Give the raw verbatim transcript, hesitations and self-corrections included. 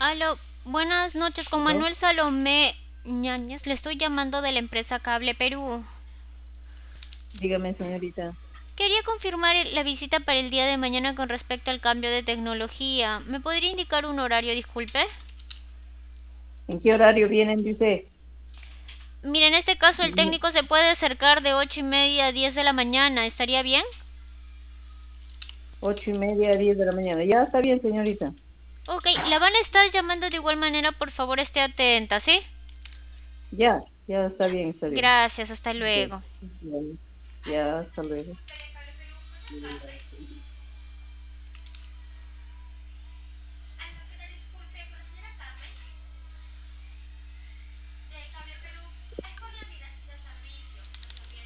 Aló, buenas noches, con ¿No? Manuel Salomé Ñañez. Le estoy llamando de la empresa Cable Perú. Dígame, señorita, Quería confirmar el- la visita para el día de mañana con respecto al cambio de tecnología. ¿Me podría indicar un horario, disculpe? ¿en qué horario vienen? Dice, Mire, en este caso el técnico se puede acercar de ocho y media a diez de la mañana. ¿Estaría bien? ocho y media, diez de la mañana. Ya está bien, señorita. Ok, la van a estar llamando de igual manera, por favor esté atenta, ¿sí? Ya, ya está bien, está bien. Gracias, hasta Ok, luego. ya, ya, hasta luego.